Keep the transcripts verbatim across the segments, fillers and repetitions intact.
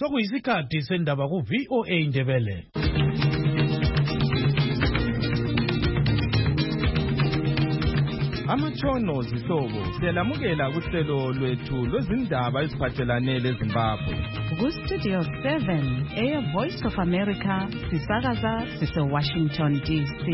Sokuyisikhathi sendaba ku V O A Indebele. Amatshono zihlobo siyalamukela kuhlelo lwethu lwezindaba eziphathelane leZimbabwe. Ku Studio seven, Air Voice of America, sisakaza sise Washington D C.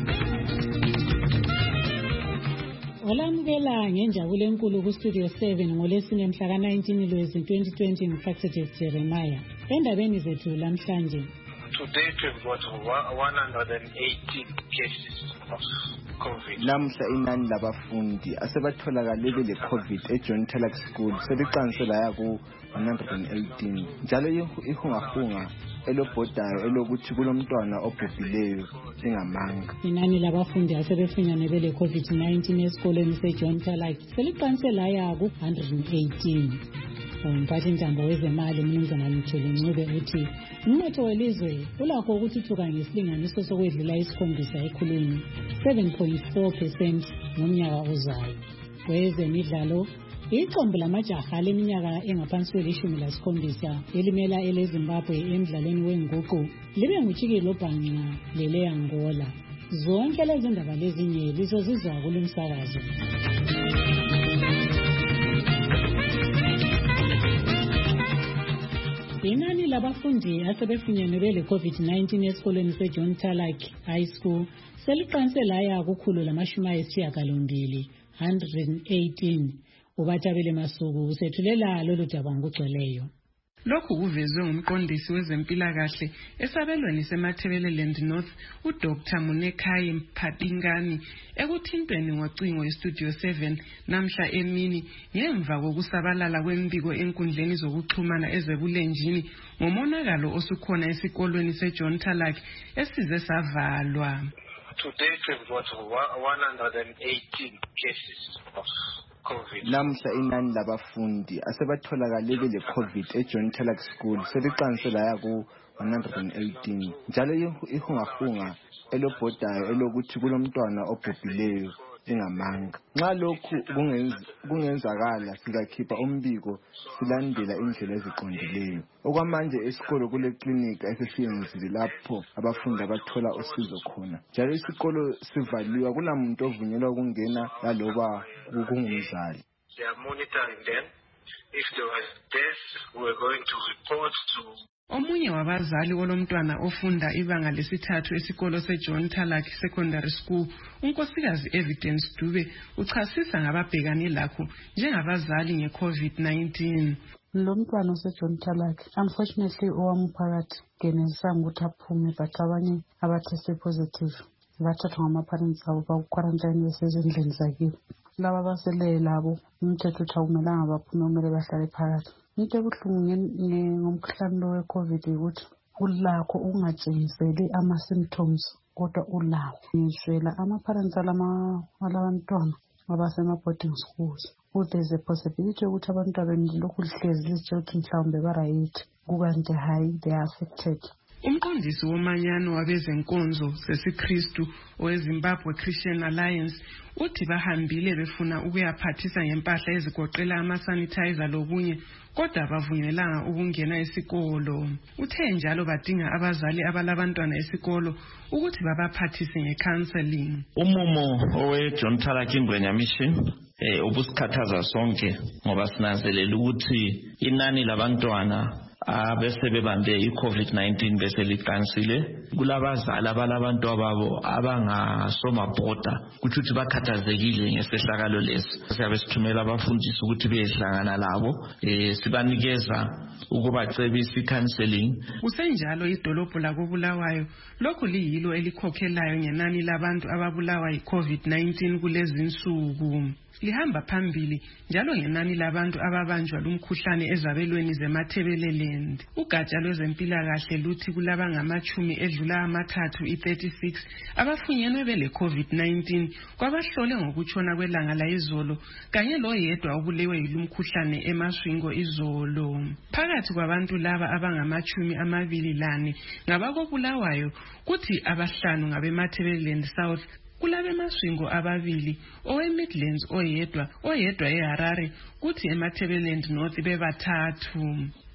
Olamukela ngenjabulo enkulu ku Studio seven ngolesine mhla ka nineteen Lwezi twenty twenty ngifacted Jeremiah. Endabeni zethu lamhlanje. Today we've got one hundred eighteen cases of COVID. Namhla inani labafundi asebatholakale bele COVID eJohn Taylor School seliqanise laya ku one hundred eighteen. Njalo ihungahunga elobhodayo elokuthi kulomntwana obhubhileyo engamanga. Inani labafundi asebefinyane bele COVID nineteen esikoleni seJohn Taylor seliqanise laya ku one hundred eighteen. Umphathi ntambo wezemali uMnumzana Mthweni Ncube uthi umnotho welizwe ulakho ukuthuthuka ngesilinganiso sokwedlula isikhombisa ekhulwini seven point four percent ngomnyaka ozayo. Kwezemidlalo, iqembu lamajaha leminyaka engaphansi kwelishumi lasikhombisa elimela eleZimbabwe emidlalweni wenguqu libe nguTshikilo Bhanqa lele Angola. Zonke lezi ndaba lezinye lizozizwa kulomsakazo. Inani labafundi asebefinyane bele COVID nineteen esikoleni seJohn Taylor High School seliqanise laya kukhulu lamashumi ayisishiyagalombili one hundred eighteen. Ubathabile Masuku usethulela lolu daba ngokugcweleyo. Lokhu kuvezwe ngumqondisi wezempilakahle esabelweni seMathebeleland North uDoctor Munekai Mphatingani ekuthintweni ngocingo eStudio seven namhla emini ngemva kokusabalala kwembiko enkundleni zokuxhumana ezebulenjini ngomonakalo osukhona esikolweni seJohn Taylor esize savalwa. Today we've got one hundred eighteen cases of COVID. Namhla inani labafundi asebatholakale bele COVID eJohn Taylor School seliqanise laya ku one hundred eighteen. Njalo ihungahunga elobhodayo elokuthi kulomntwana obhubhileyo engamanga. Nxa lokhu kungenzakala sizakhipha umbiko silandela indlela eziqondileyo. Okwamanje esikolo kule clinic esesiyenzile lapho abafundi abathola usizo khona. Njalo isikolo sivaliwa kulamuntu ovunyelwa ukungena laloba kungumzali. They are monitoring them. If there was death, we are going to report to Omunye wabazali olomntwana ofunda ibanga lesithathu esikolo seJohn Taylor Secondary School, unkosikazi Evidence Dube, uchasisa ngababhekane lakho njengabazali ngeCovid nineteen. Lo mntwana oseJohn Taylor unfortunately owamphakathi genisa ukuthi aphume but abanye abateste positive bathathwa ngama-parents abo baku-quarantine besezindlini zakibo. Laba basele labo umthetho uthi akumelanga baphume kumele bahlale phakathi. Into ebuhlungu ngomkhuhlane lo we-COVID ukuthi ulakho ungatshengiseli ama-symptoms kodwa ulawo. Ngishela ama-parents alabantwana abasema-boarding schools. There's a possibility ukuthi abantwana lokhu lihlezi litshe ukuthi mhlawumbe barayithi kukanti hayi they are affected. Umqondisi womanyano wabezenkonzo sesiKristu oweZimbabwe Christian Alliance uthi bahambile befuna ukuyaphathisa ngempahla ezigoqela ama-sanitizer lokunye kodwa bavunyelanga ukungena esikolo. Uthe njalo badinga abazali abalabantwana esikolo ukuthi babaphathise ngecounseling. Umumo oweJohn Taylor Ingwenya Mission eh ubusikhathaza sonke ngoba sinanzelela ukuthi inani labantwana abese bebambe iCovid nineteen bese liqansile kulabazali abalabantu ababo abangasomabhoda kuthi uthi bakhathazekile ngesehlakalo lesi. Siyabe sithumela abafundisi ukuthi beyehlangana labo eh sibanikeza ukubacebisa icounseling. Kusenjalo idolobho lakobulawayo lokhu liyilo elikhokhelayo ngenani labantu ababulawa yiCovid nineteen kulezi insuku. Lihamba phambili njalo ngenani labantu ababanjwa lumkhuhlane ezabelweni zeMathebeleland. Ugatsha lwezempilakahle luthi kulaba ngamachumi edlula amathathu i-thirty-six abafunyenwe bele COVID nineteen kwabahlole ngokutshona kwelanga la izolo kanye loyedwa obulewe yilumkhuhlane eMasvingo izolo. Phakathi kwabantu laba abangamachumi amabili lane ngabakobulawayo kuthi abahlanu ngabeMathebeleland South. Kulabe Masvingo ababili, owe Midlands oyedwa, oyedwa eHarare, kuthi eMathebeleland North bebathathu.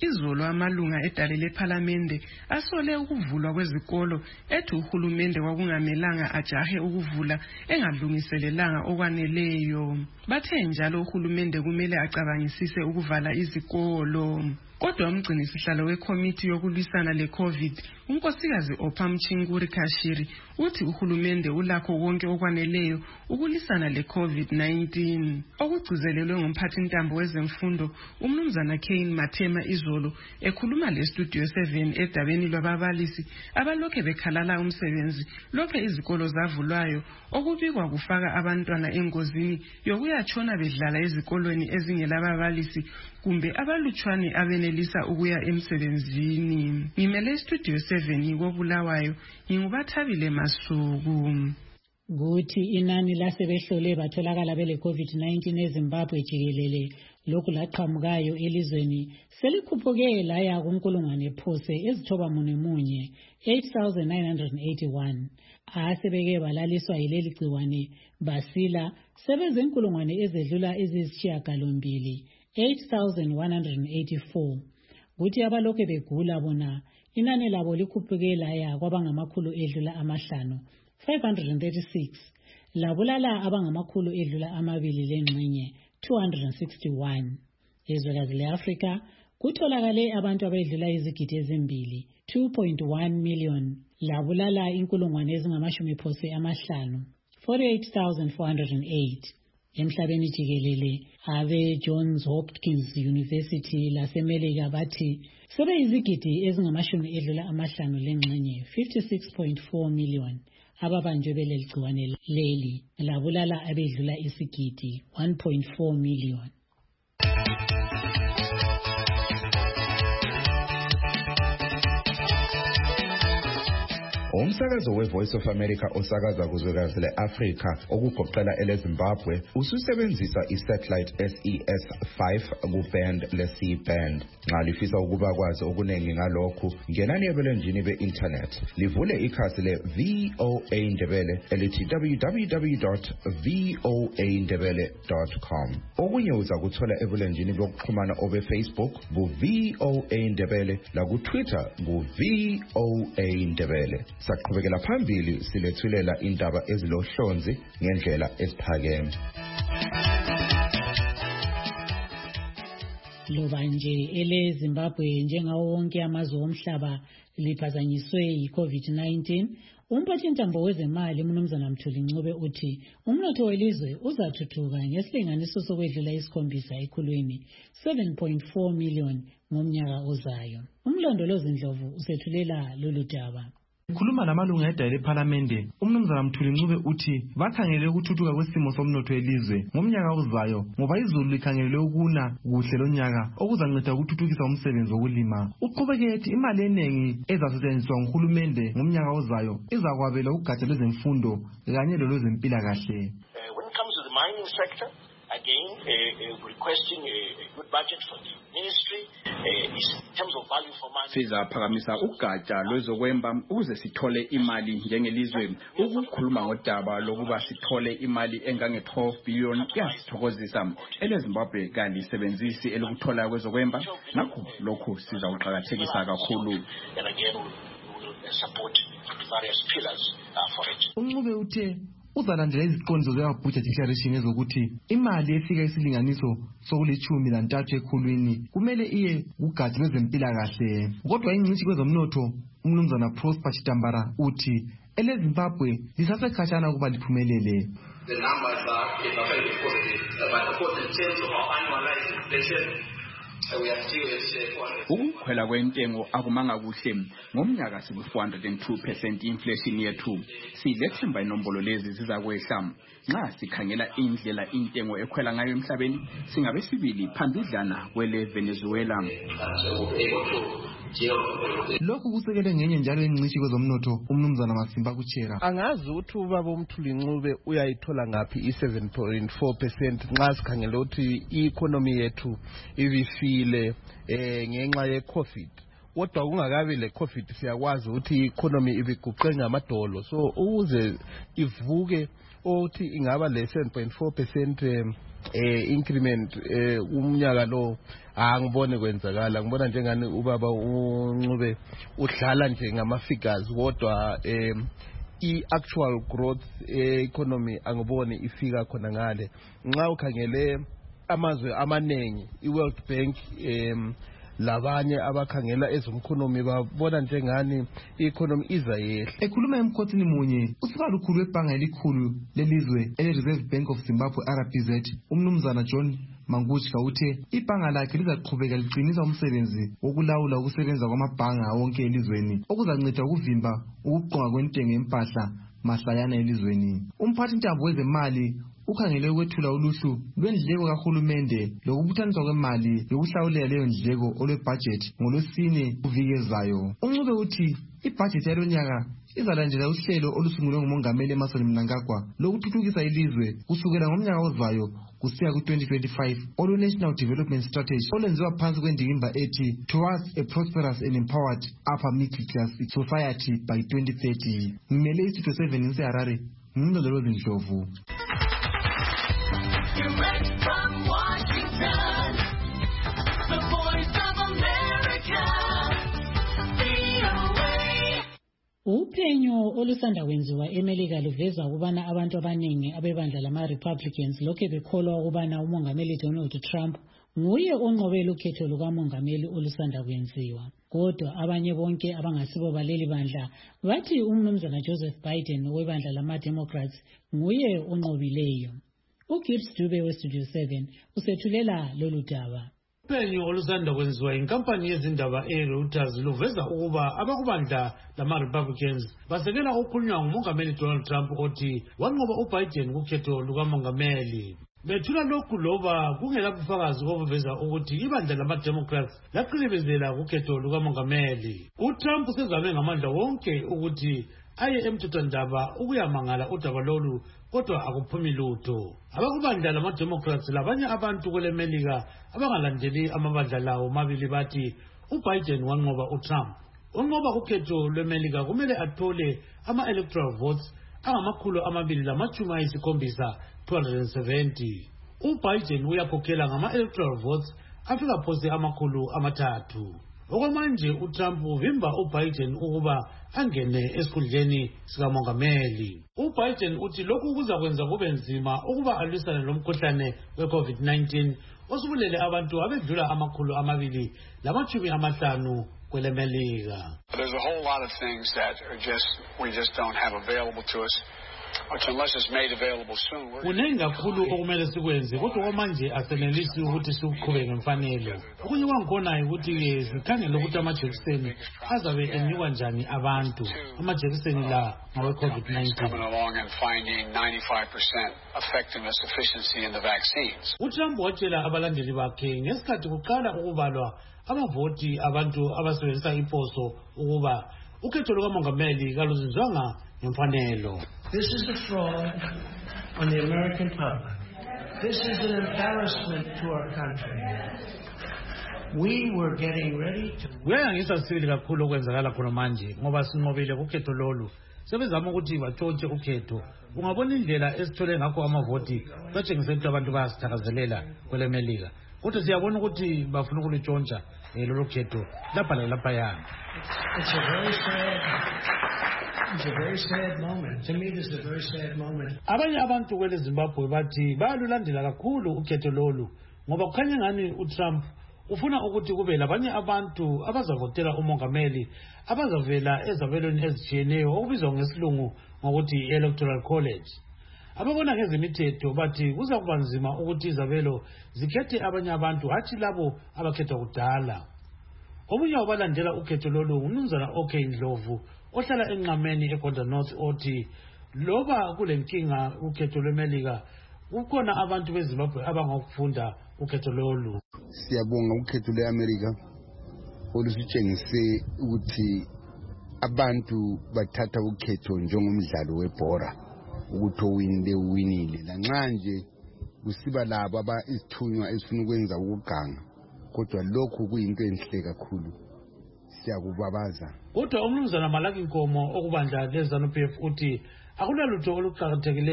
Izolo amalunga edale lephalamende asole ukuvulwa kwezikolo ethi uhulumende kwakungamelanga ajahe ukuvula engalungiselelanga okwaneleyo. Bathe njalo uhulumende kumele acabangisise ukuvala izikolo. Kodwa umgcini sihlalo wekomiti yokulwisana le-COVID, unkosikazi Opha Mchinguri Kashiri, uthi uhulumende ulakho konke okwaneleyo ukulwisana le-COVID nineteen. Okugcizelelwe ngumphathintambo wezemfundo umnumzana Kane Mathema izolo ekhuluma le-Studio seven edabeni lwababalisi abalokhe bekhalala umsebenzi lokho izikolo zavulwayo, okubikwa kufaka abantwana engozini yokuyatshona bedlala ezikolweni ezingelababalisi kumbe abalutshwane abenelisa ukuya emsebenzini. Ngimele Studio seven koBulawayo, ngingubathabile Masuku. Kuthi inani lasebehlole batholakala bele COVID nineteen eZimbabwe jikelele lokhu laqhamukayo elizweni selikhuphuke laya kunkulungwane phose ezithoba mune munye eight thousand nine hundred eighty-one. Asebeke balaliswa yileli gciwane basila sebezenkulungwane ezedlula ezisishiyagalombili eight thousand one hundred eighty-four. Kuthi abalokhe begula bona inani labo likhuphuke laya kwabangamakhulu edlula amahlanu five hundred thirty-six, labulala abangamakhulu edlula amabili lengxenye two hundred sixty-one. Ezwekazi le-Afrika kutholakale abantu abedlula izigidi ezimbili two point one million, labulala inkulungwane ezingamashumi phose amahlanu forty-eight thousand four hundred eight. Emhlabeni jikelele abe Johns Hopkins University laseMelika bathi sebe izigidi ezingamashumi edlula amahlanu lengxenye fifty-six point four million ababanjwe beleli gciwane leli, labulala abedlula isigidi one point four million. Umsakazo we-Voice of America osakaza kuzwekazi le-Afrika okugoqela ele-Zimbabwe ususebenzisa i-satellite S E S five ku-band le-C band. Nxa lifisa ukuba kwazi okuningi ngalokhu, ngenani ebulenjini be-internet livule ikhasi le-V O A Ndebele elithi w w w dot v o a ndebele dot com. Okunye uza kuthola ebulenjini bokuxhumana obe-Facebook ku-V O A Ndebele laku-Twitter ku-V O A Ndebele. Saqhubekela phambili silethulela indaba ezilohlonzi ngendlela esiphakeme. Loba nje ele Zimbabwe njengawo wonke amazwe omhlaba liphazanyiswe yi-COVID nineteen, umphathintambo wezemali umnumzana Mthuli Ncube uthi umnotho welizwe uzathuthuka ngesilinganiso sokwedlula isikhombisa ekhulwini seven point four million ngomnyaka ozayo. Umlondolozi Ndlovu usethulela lolu daba. Khuluma namalunga edale lephalamende, umnumzana Mthuli Ncube uthi bakhangele ukuthuthuka kwesimo somnotho welizwe ngomnyaka ozayo ngoba izulu likhangelele ukuna kuhle lonyaka okuzanceda ukuthuthukisa umsebenzi wokulima. Uqhubeke ethi imali enengi ezasetshenziswa nguhulumende ngomnyaka ozayo izakwabela ugatsha lwezemfundo kanye lolwezempilakahle. When it comes to the mining sector, again, uh, uh, requesting a, a good budget for the ministry uh, is in terms of value for money. Sizaphakamisa ugatsha lwezokwemba ukuze sithole imali njengelizwe. Ukukhuluma ngodaba lokuba sithole imali engange twelve billion kuyasithokozisa. EleZimbabwe kalisebenzisi elokuthola kwezokwemba, nakho lokhu sizawuqakathekisa kakhulu. And again, we will support the various pillars uh, for it. Uncube uthe uzalandela iziqondiso ze-budget declaration ezokuthi imali efika isilinganiso sokulithumi lantathu ekhulwini kumele iye kugatsha lwezempilakahle. Kodwa ingcitshi kwezomnotho umnumzana Prosper Chitambara uthi eleZimbabwe lisasekhatshana ukuba liphumelele. The numbers are very positive, but of course in terms of our annualized inflation, ukukhwela kwentengo akumanga kuhle ngomnyaka siku four hundred two percent inflation yethu. Silethemba inombolo lezi zizakwehla nxa sikhangela indlela intengo ekhwela ngayo emhlabeni singabe sibili phambidlana kwele Venezuela. Lokhu kusekele ngenye njalo ingcitshi kwezomnotho umnumzana Masimba Kuchera. Angazi ukuthi ubaba uMthuli Ncube uyayithola ngaphi i seven point four percent nxa sikhangela ukuthi i-economy yethu ibifile eh ngenxa ye-COVID. Kodwa kungakabi le COVID siyakwazi ukuthi i-economy ibiguqe ngamadolo, so ukuze ivuke othi ingaba le seven point four percent eh increment eh umnyaka lo angibone kwenzakala ngibona njengani ubaba uNcube udlala nje ngama figures kodwa eh i-actual growth economy angibone ifika khona ngale nxa ukhangele amazwe amaningi i-World Bank em labanye abakhangela ezomkhonomi babona njengani i-economy iza yehla. Ekhuluma emkhothini munye usibalukhulu webhanga elikhulu lelizwe ele-Reserve Bank of Zimbabwe R B Z umnumzana John Mangushka uthe ibhanga lakhe lizaqhubeka liqinisa umsebenzi wokulawula ukusebenza kwamabhanga wonke elizweni okuzanceda ukuvimba ukuqonga kwentengo yempahla mahlayana elizweni. Umphathi ntambo wezemali ukhangele ukwethula uluhlu lwendleko kahulumende lokubuthaniswa kwemali yokuhlawulela leyo ndleko olwebudget ngolwesine kuvikezayo. uNcube uthi ibudget yalonyaka izalandela uhlelo olusungulwe ngumongameli Emmerson Mnangagwa lokuthuthukisa ilizwe kusukela ngomnyaka ozayo kusiya ku twenty twenty-five olu National Development Strategy olwenziwa phansi kwendikimba ethi Towards a Prosperous and Empowered Upper Middle Class Society by twenty thirty. Ngimele istudio seven inseHarare ngimlondolozi Ndlovu. Direct from Washington, the voice of America, V O A. Uphenyo olusanda kwenziwa eMelika luveza ukubana abantu abaningi abebandla lama-Republicans lokhe bekholwa ukubana umongameli Donald Trump nguye onqobela ukhetho lukamongameli olusanda kwenziwa. Kodwa abanye bonke abangasibo baleli bandla bathi umnumzana Joseph Biden webandla lama-Democrats nguye onqobileyo. uGibbs Dube weStudio seven usethulela lolu daba. Uphenyo olusanda kwenziwa inkampani yezindaba eReuters luveza ukuba abakubandla lama-Republicans basekela ukukhulunywa ngumongameli Donald Trump othi wanqoba uBiden kukhetho lukamongameli. Bethula lokhu loba kungela bufakazi obuveza ukuthi ibandla lama-Democrats laqilibezela kukhetho lukamongameli. uTrump usezame ngamandla wonke ukuthi aye emthethwandaba ukuyamangala udaba lolu kodwa akuphumi lutho. Abakubandla lama-Democrats labanye abantu kweleMelika abangalandeli amabandla lawo mabili bathi uBiden wanqoba uTrump. Unqoba ukhetho lweMelika kumele athole ama-electoral votes angamakhulu amabili lamachumi ayisikhombisa two hundred seventy. uBiden uyakhokhela ngama-electoral votes afika phose amakhulu amathathu. Okwamanje uTrump uvimba uBiden ukuba angene esikhundleni sikamongameli. uBiden uthi lokhu kuzakwenza kube nzima ukuba alwisane lomkhuhlane we-COVID nineteen osubulele abantu abedlula amakhulu amabili lamachumi amahlanu kweleMelika. There's a whole lot of things that are just we just don't have available to us. Unless it's made available soon. Kuningi kakhulu okumele sikwenze kodwa kwamanje asenelisi ukuthi sikuqhubeke ngemfanelo. Okunye kwangikhona ukuthi sikhangele ukuthi amajekiseni azabe enikwa njani abantu. Amajekiseni la ngawe COVID nineteen. uTrump watshela abalandeli bakhe ngesikhathi kuqala ukubalwa amavoti abantu abasebenzisa iposo ukuba ukhetho lukamongameli kaluzizwanga ngemfanelo. This is a fraud on the American public. This is an embarrassment to our country. We were getting ready to... Kuyangisa sibili kakhulu okwenzakala khona manje ngoba sinqobile kukhetho lolu. Sebezama ukuthi batshontshe ukhetho. Ungabona indlela esithole ngakho amavoti batshengisa ukuthi abantu bayasithakazelela kweleMelika. Kodwa siyabona ukuthi bafuna ukulitshontsha lolu khetho lapha lapha yana. It's a very sad... It's a very sad moment. To me, this is a very sad moment. Abanye abantu kwele Zimbabwe bathi bayalulandela kakhulu ukhetho lolu ngoba kukhanya ngani uTrump ufuna ukuthi kube labanye abantu abazavotela umongameli abazavela ezabelweni ezitshiyeneyo okubizwa ngesilungu ngokuthi electoral college. Ababona ngezemithetho bathi kuza kuba nzima ukuthi izabelo zikhethe abanye abantu hathi labo abakhethwa kudala. Omunye wabalandela ukhetho lolu uMnumzana OK Ndlovu ohlala enqameni eGondra North othi loba kulenkinga ukhetho lweMelika kukhona abantu beZimbabwe abangakufunda ukhetho lolu. Siyabonga ukhetho lweAmerica olusitshengise ukuthi abantu bathatha ukhetho njengomdlalo webhora ukuthi owinile uwinile lanxa nje kusiba labo abasithunywa esifuna ukwenza ukuganga kodwa lokhu kuyinto enhle kakhulu. Siyakubabaza. Kodwa umnumzana Malaki Nkomo okubandla leZANU-P F uthi akunalutho oluqhakathekileyo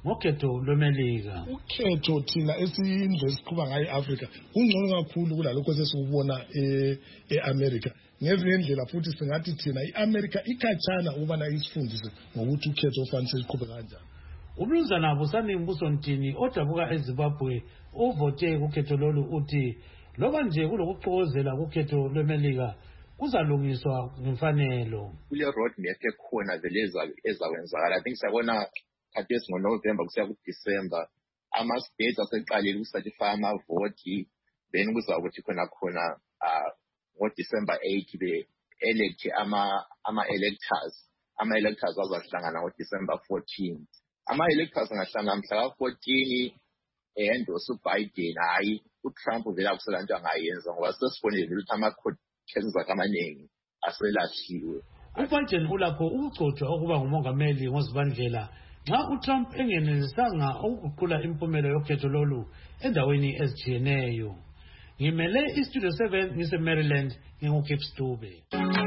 ngokhetho lwemelika. Ukhetho thina esindle siqhuba ngayo eAfrica kungcono kakhulu kulalokho esesikubona eAmerica. Ngezinye indlela futhi singathi thina iAmerica ikhatshana ukubana isifundise ngokuthi ukhetho ofanele siqhube kanjani. Umnumzana Busani Mbuso Ntini odabuka eZimbabwe ovote kukhetho lolu uthi loba nje kulokuxokozela kukhetho lwemelika kuzalungiswa ngemfanelo. Kule road map ekhona vele ezakwenzakala. I think sabona khathesi ngoNovember kusiya kuDecember ama states aseqalile ukusatify amavoti, then kuzakuthi khona khona ngoDecember eighth be elect ama ama electors ama electors azahlangana ngoDecember fourteenth. Ama electors angahlangana mhla ka fourteen endorse uBiden, hayi uTrump vele akusela into angayenza ngoba sesibonile ukuthi ama-cases amaningi aselahliwe. uBiden ulapho ukugcotshwa ukuba ngumongameli ngozibandlela nxa uTrump engenelisanga ukuguqula impumela yokhetho lolu endaweni ezijiyeneyo. Ngimele iStudio seven ngise-Maryland nginguKip Stube.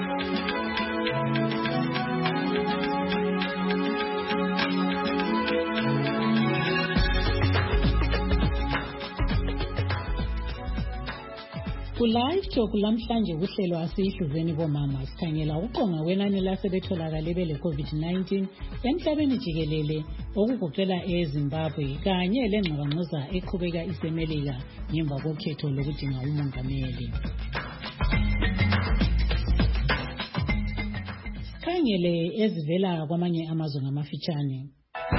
Ku-Live Talk lamhlanje kuhlelo asiyihluzeni bomama sikhangela uqonga wenani lasebetholakale bele-COVID nineteen emhlabeni jikelele okugoqela eZimbabwe kanye lengxabangxoza eqhubeka isemelika ngemva kokhetho lokudinga umongameli. Sikhangele ezivela kwamanye amazwe ngamafitshane.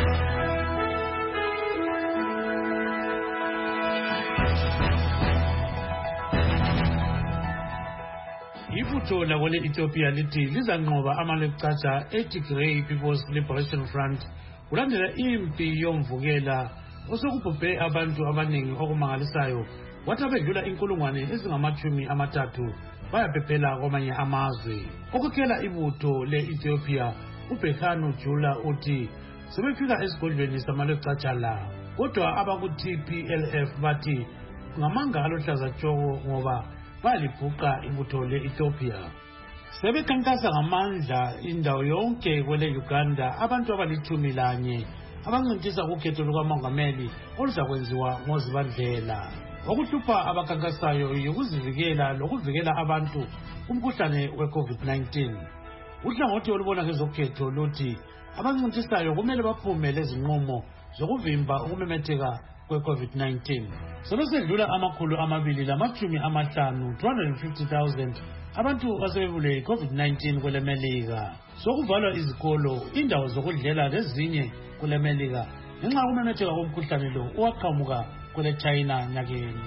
Ibutho lakwele Ethiopia lithi lizanqoba amalekucaca eTigray People's Liberation Front kulandela impi yomvukela osokubhubhe abantu abaningi okumangalisayo wathi abedlula inkulungwane ezingamachumi amathathu bayaphephela kwamanye amazwe. Okukhela ibutho le-Ethiopia uBerhanu Jula uthi sebefika esigodlweni samalekucaca la kodwa abaku-T P L F bathi ngamanga alohlaza tshoko ngoba balibhuqa ibutho le-Ethiopia. Sebekhankasa ngamandla indawo yonke kwele Uganda abantu abalithumi lanye abancintisa ukhetho lukamongameli oluzakwenziwa ngozibandlela. Okuhlupha abakhankasayo yikuzivikela lokuvikela abantu kumkhuhlane we-COVID nineteen. Uhlangothi olubona ngezokhetho luthi abancintisayo kumele baphume lezinqumo zokuvimba ukumemetheka kwe-COVID nineteen. Sebesedlula amakhulu amabili lamachumi amahlanu two hundred fifty thousand abantu asebebule i-COVID nineteen kwele Melika. Sokuvalwa izikolo, indawo zokudlela lezinye kule Melika ngenxa yokumemetheka komkhuhlane lo owaqhamuka kwele China nyakeni.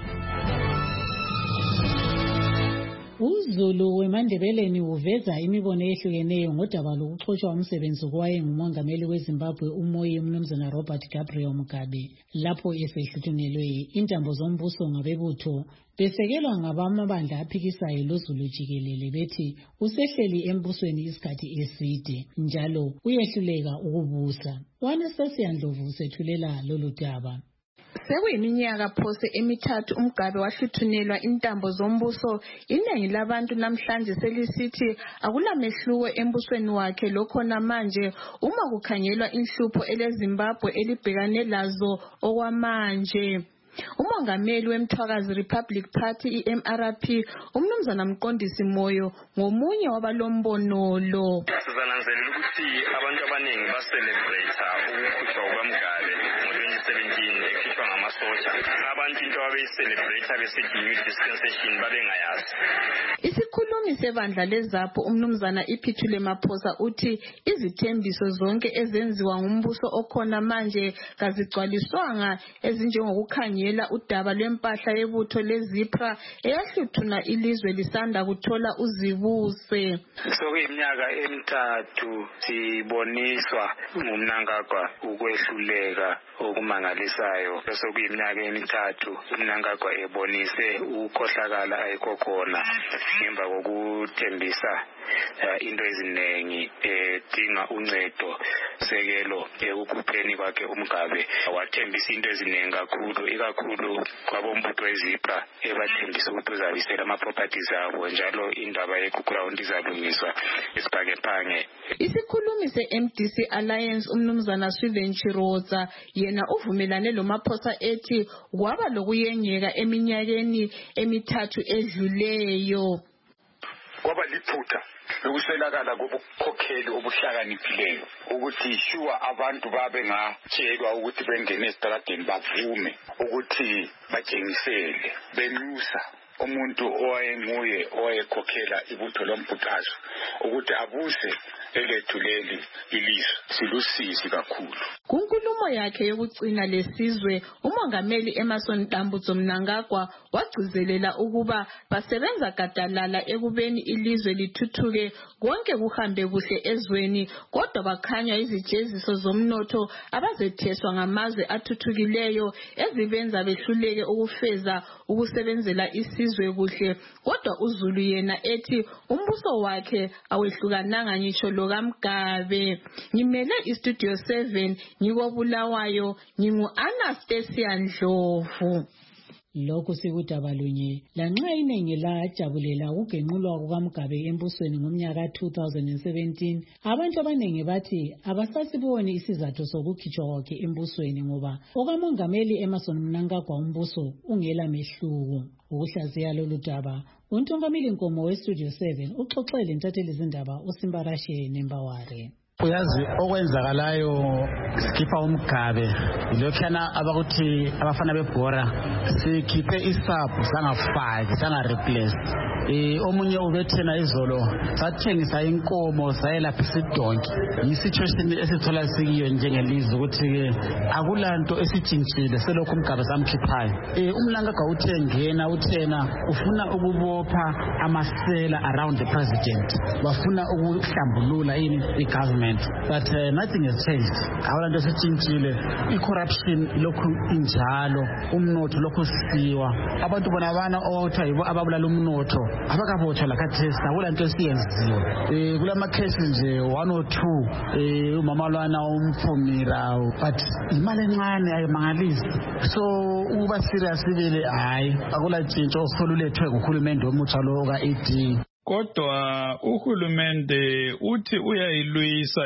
uZulu weMandebeleni uveza imibono ehlukeneyo ngodaba lokuxoshwa umsebenzi kowayengumongameli weZimbabwe umoye umnumzana Robert Gabriel Mugabe lapho esehluthunyelwe intambo zombuso ngabebutho besekelwa ngabamabandla aphikisayo loZulu jikelele bethi usehleli embusweni isikhathi eside njalo uyehluleka ukubusa. Wanesesiya Ndlovu sethulela lolu daba. Sekuyiminyaka phose emithathu uMgabe wahluthunelwa intambo zombuso. Iningi labantu namhlanje selisithi akulamehluko embusweni wakhe lokhona manje uma kukhangelwa inhlupho eleZimbabwe elibhekane lazo okwamanje. Umongameli wemthwakazi Republic Party i-M R P umnumzana Mqondisi Moyo ngomunye wabalombono lo. Sizananzelela ukuthi abantu abaningi ba-celebrate ukukhutshwa kukaMgabe ngo-twenty seventeen ekhishwa ngamasosha. Abantu into abayi-celebrate besithi new dispensation babengayazi. Isikhulumi sebandla leZAPHO umnumzana Iphithule Maphosa uthi izithembiso zonke ezenziwa ngumbuso okhona manje kazigcwaliswanga ezinjengokukhangela udaba lwempahla yebutho leZIPRA eyahluthuna ilizwe lisanda kuthola uzibuse. Sokuyiminyaka emithathu siboniswa ngumnankagwa ukwehluleka okumangalisayo bese sekuyiminyaka emithathu uMnangagwa ebonise ukukhohlakala ayikho khona ngemva kokuthembisa into eziningi edinga uncedo sekelo ekukhupheni kwakhe uMgabe. Wathembisa into eziningi kakhulu ikakhulu kwabombutho wezipra ebathembisa ukuthi uzabisela ama-properties abo njalo indaba ye-ground izalungiswa isiphange-phange. Isikhulumi se-M D C Alliance umnumzana Swiven Chiroza yena uvumelane lo Maphosa ethi kwaba lokuyengeka eminyakeni emithathu edluleyo. Kwaba liphutha lokuswelakala kobukhokheli obuhlakaniphileyo ukuthi sure abantu babe ngatshelwa ukuthi bengene esitradeni bavume ukuthi batshengisele benyusa umuntu owayenguye owayekhokhela ibutho lombuthazo ukuthi abuse elethu leli ilizwe. Silusisi kakhulu. Kunkulumo yakhe yokucina lesizwe umongameli Emmerson Dambudzo Mnangagwa wagcizelela ukuba basebenza gadalala ekubeni ilizwe lithuthuke konke kuhambe kuhle ezweni kodwa bakhanya izijeziso zomnotho abazetheswa ngamazwe athuthukileyo ezibenza behluleke ukufeza ukusebenzela isizwe kuhle kodwa uZulu yena ethi umbuso wakhe awehlukananga ngisho lo kaMgabe. Ngimele iStudio seven ngikobulawayo ngingu Anastasia Ndlovu. Lokhu sikudaba lunye lanxa iningi lajabulela ukugenqulwa kukaMgabe embusweni ngomnyaka two thousand seventeen abantu abaningi bathi abasasiboni isizathu sokukhitshwa kwakhe embusweni ngoba okamongameli Emmerson Mnangagwa umbuso ungela mehluko. Ukuhlaziya lolu daba uNtungameli Nkomo weStudio seven uxoxele intatheli izindaba uSimbarashe Nembaware. Uyazi okwenzakalayo sikhipha uMgabe lokhana abakuthi abafana bebhora sikhiphe isaphu sangafaki sanga replace eh omunye ubethena izolo sathengisa inkomo sayelapha isidonki yisituation esithola sikiyo njengelizwe ukuthi ke akulanto esitshintshile selokhu uMgabe samkhiphayo eh uMnangagwa uthe ngena uthena ufuna ukubopha amasela around the president bafuna ukuhlambulula ini igovernment. But uh, nothing has changed. Awulanto esitshintshile i-corruption lokhu injalo umnotho lokhu siwa abantu bona bana otha yibo ababulala umnotho abakabotshwa lakhathesi awulanto esiyenziwe eh kulama case nje one or two eh umama lwana umphumira but imali encane ayimangalisi so uba serious bele hayi akulatshintsho osolulethwe nguhulumende omutsha lo ka-A D. Kodwa uhulumende uthi uyayilwisa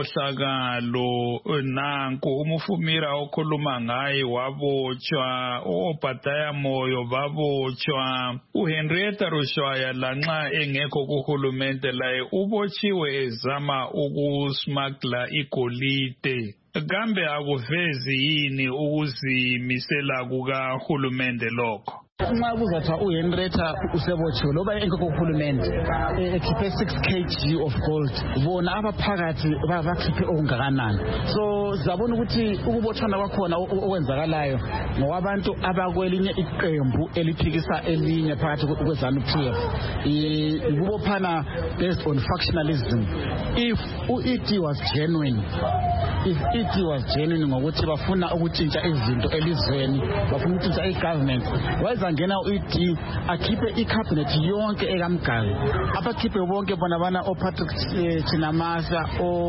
inkohlakalo nanku umufumira okhuluma ngaye wabotshwa oBhataya Moyo babotshwa uHenrietta Rushwaya lanxa engekho kuhulumende laye ubotshiwe ezama ukusmagla igolide. Kambe akuvezi yini ukuzimisela kukahulumende lokho? Uma kuzathiwa uHenrietta usebotshiwe loba engekho kuhulumende ekhiphe six kilograms of gold bona abaphakathi bakhiphe okungakanani so zabona ukuthi ukubotshana kwakhona okwenzakalayo ngowabantu abakwelinye iqembu eliphikisa elinye phakathi kweZANU-P F ikubophana based on factionalism. If u-E D was genuine if E D was genuine ngokuthi bafuna ukutshintsha izinto elizweni bafuna ukutshintsha igovernment wayezangena u-E D akhiphe icabinet yonke ekaMgabe abakhiphe bonke bona bana oPatrick Chinamasa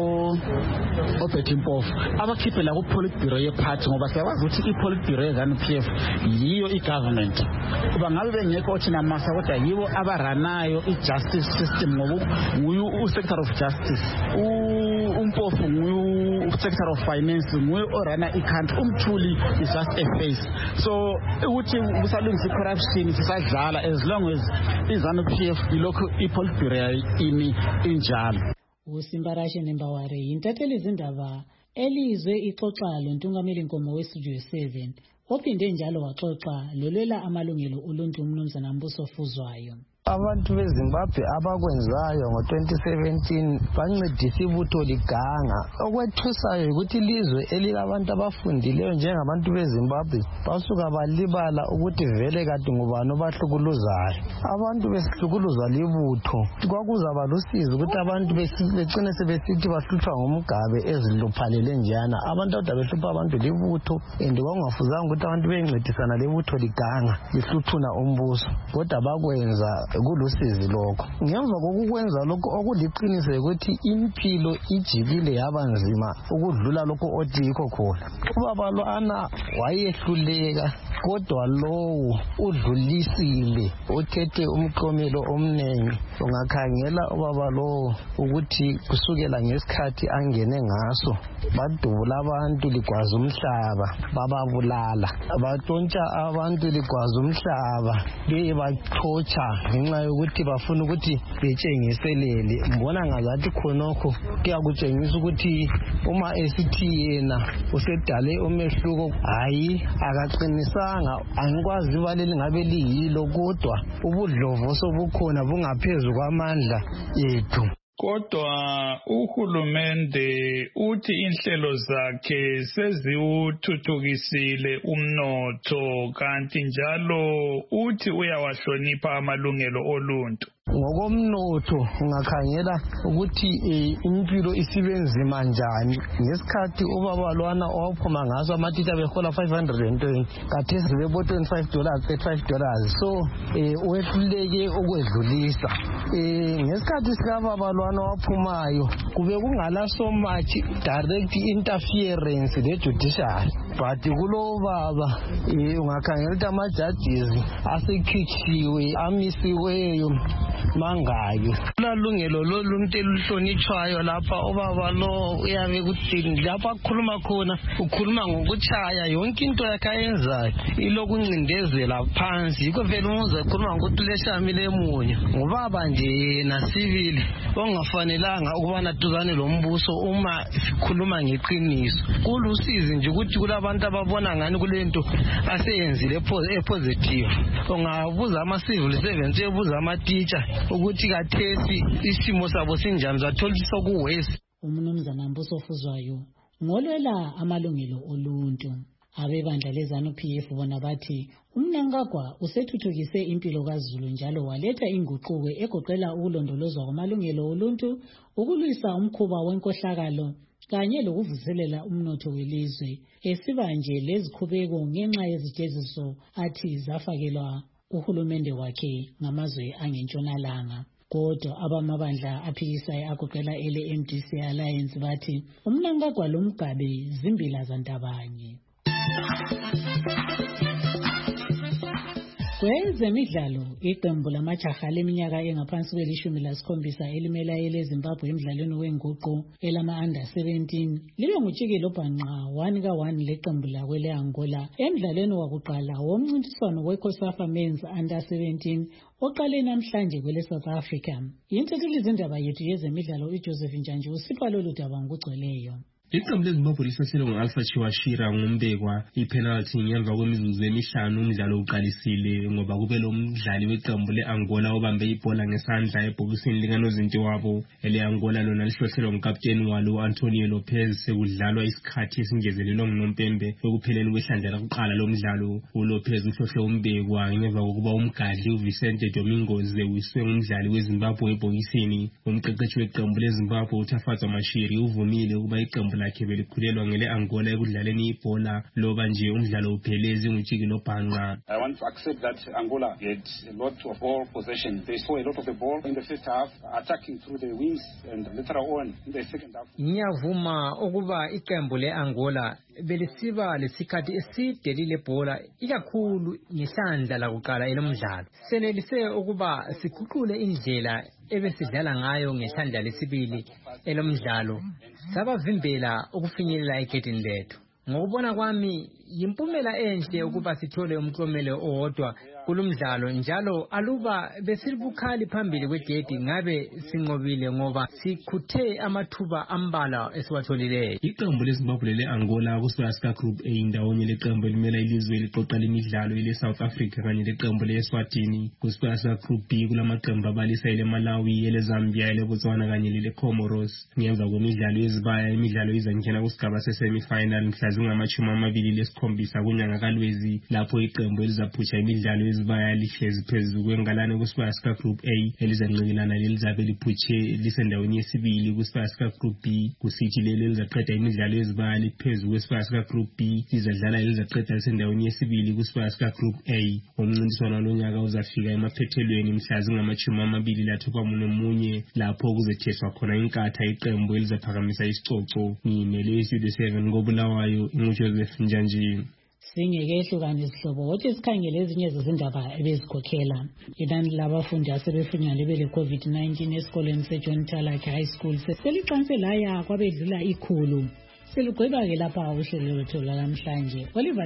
oBetty Mpofu abakhiphe la ku-politburo yeparty ngoba siyabazi ukuthi i-politburo yeZANU-P F yiyo igovernment bangabe bengekho Chinamasa kodwa yibo abaranayo i-justice system ngoba nguyu u-secretary of justice uMpofu nguyu secretary of finance nguye orana i-country umthuli is just a face so ukuthi kusalungisa i-corruption sisadlala as long as iZANU-P F ilokhu i-politburo imi injalo. uSimbarashe Nembaware intatheli izindaba elizwe ixoxa lo Ntungameli Nkomo weStudio seven ophinde njalo waxoxa lolwela amalungelo oluntu umnumzana Mbuso Fuzwayo. Abantu beZimbabwe abakwenzayo ngo twenty seventeen bancedisa ibutho liganga. Okwethusayo ukuthi ilizwe elilabantu abafundileyo njengabantu beZimbabwe basuka balibala ukuthi vele kade ngubani obahlukuluzayo. Abantu besihlukuluzwa libutho. Kwakuzaba lusizi ukuthi abantu becine sebesithi bahlutshwa ngumgabe eziluphalele njana. Abantu kodwa behlupha abantu libutho and kwakungafuzanga ukuthi abantu bencedisana lebutho liganga lihluthuna umbuso. Kodwa bakwenza kulusizi lokho. Ngemva kokukwenza lokho okuliqiniso ukuthi impilo ijikile yaba nzima ukudlula lokho othi yikho khona. Ubaba lwana wayehluleka kodwa lowo udlulisile uthethe umklomelo omnengi. Ungakhangela ubaba lowo ukuthi kusukela ngesikhathi angene ngaso badubula abantu ligwaza umhlaba bababulala, batshontsha abantu ligwaza umhlaba bebaxotsha ngenxa yokuthi bafuna ukuthi betshengiselele. Mbona ngazathi khonokho kuyakutshengisa ukuthi uma esithi yena usedale umehluko, hayi akaqinisanga. Angikwazi ibaleli ngabe liyilo kodwa ubudlovo sobukhona bungaphezulu kwamandla ethu. Kodwa uhulumende uthi inhlelo zakhe seziwuthuthukisile umnotho, kanti njalo uthi uyawahlonipha amalungelo oluntu. Ngokomnotho ungakhangela ukuthi impilo isibenzima njani. Ngesikhathi ubaba lwana owaphuma ngaso amatitsha behola five hundred twenty kathesi bebo twenty-five dollars thirty-five dollars. So uwehluleke ukwedlulisa. Ngesikhathi sikababa lwana owaphumayo kube kungala so much direct interference le judiciary, but kulo baba ungakhangela ukuthi ama-judges asekhitshiwe amisiweyo mangayo. Lalungelo loluntu eluhlonitshwayo lapha ubaba lo uyabe kuthini lapha akhuluma khona ukhuluma ngokutshaya yonke into yakhe ayenzayo ilokuncindezela phansi. Yikho vele umuze ekhuluma ngokuthi leshami lemunye ngubaba nje yena sibili ongafanelanga ukubana duzane lombuso uma sikhuluma ngeqiniso. Kulusizi nje ukuthi kulabantu ababona ngani kulento aseyenzile epositive. Ungabuza ama-civil servants uyabuza ama-teacher ukuthi kathesi isimo sabo sinjani zathola sokuwesi. Umnumzana Mbuso Fuzwayo ngolwela amalungelo oluntu. Abebandla lezanu P F bona bathi uMnangagwa usethuthukise impilo kaZulu njalo waletha inguquko egoqela ukulondolozwa kwamalungelo oluntu, ukulwisa umkhuba wenkohlakalo kanye lokuvuselela umnotho welizwe. Esiba nje lezikhubeko ngenxa yezijeziso athi zafakelwa uhulumende wakhe ngamazwe angentshonalanga. Kodwa abamabandla aphikisayo agoqela ele M D C Alliance bathi uMnangagwa lomgabe zimbila zantabanye. Kwezemidlalo, iqembu lamajaha leminyaka engaphansi kwelishumi lasikhombisa elimela eleZimbabwe emidlalweni wenguqu elama-under seventeen libe ngutshikilo bhanqa one ka one leqembu lakwele Angola emidlalweni wakuqala womncintiswano weCOSAFA Men's under seventeen oqale namhlanje kwele South Africa. Yintethulizi izindaba yethu yezemidlalo uJoseph Njanje usipha lolu daba ngokugcweleyo. Iqembu leZimbabwe lisehlelwe ngu-Alpha Chiwashira ngombekwa ipenalty ngemva kwemizuzu emihlanu umdlalo uqalisile ngoba kube lo mdlali weqembu le-Angola obambe ibhola ngesandla ebhokisini likanozinti wabo. Ele-Angola lona lihlohlelwa ngukapteni walo u-Antonio Lopez sekudlalwa isikhathi esingezelelwe nguNompembe ekupheleni kwehlandla lakuqala lomdlalo. uLopez uhlohle umbekwa ngemva kokuba umgadli uVicente Domingos ewiswe ngumdlali weZimbabwe ebhokisini. Umqeqeshi weqembu leZimbabwe uThafatsa Mashiri uvumile ukuba iqembu lakhe belikhulelwa ngele Angola ekudlaleni ibhola loba nje umdlalo uphelezi ngutshikilo bhanqa. I want to accept that Angola had a lot of ball possession. They saw a lot of the ball in the first half, attacking through the wings, and later on in the second half. Ngiyavuma ukuba iqembu le-Angola belisiba lesikhathi eside lile bhola ikakhulu ngesandla lakuqala elomdlalo. Senelise ukuba siguqule indlela ebesidlala ngayo ngesandla lesibili elomdlalo sabavimbela ukufinyelela egedini lethu. Ngokubona kwami yimpumela enhle ukuba sithole umklomelo owodwa kulumdlalo njalo aluba besilibukhali phambili kwegedi ngabe sinqobile ngoba sikhuthe amathuba ambala esiwatholileyo. Iqembu leZimbabwe le-Angola kuSuper Group A indawonye leqembu elimela ilizwe liqoqa lemidlalo ile-South Africa kanye leqembu le-Eswatini. KuSuper Group B kulamaqembu abalisa ele-Malawi, ele-Zambia, ele-Botswana kanye lele-Comoros. Ngemva kwemidlalo yezibaya imidlalo izangena kusigaba se-semi-final mhla zingamashumi amabili lesikhombisa kunyanga kaLwezi lapho iqembu elizaphutsha imidlalo yezibaya lihlezi phezulu kwengalane kuSuper Group A elizanqikelana lelizabe liphutshe lisendaweni yesibili kuSuper Group B. Kusithi leli elizaqeda imidlalo yezibaya liphezulu kweSuper Group B lizadlala elizaqeda lisendaweni yesibili kuSuper Group A. Umncintiswano lonyaka uzafika emaphethelweni mhla zingamashumi amabili lathupha nomunye lapho kuzetheswa khona inkatha iqembu elizaphakamisa isicoco. Ngimele iStudio seven koBulawayo uJoseph Njanjini. Singekehluka nesihlobo wathi sikhangele ezinye zezindaba ebezikhokhela. Inani labafundi asebefunyanwe bele COVID nineteen esikoleni seJohn Talak High School seliqanse laya kwabedlula ikhulu. Silugqiba ke lapha uhlelo lwethu lwanamhlanje. Oliver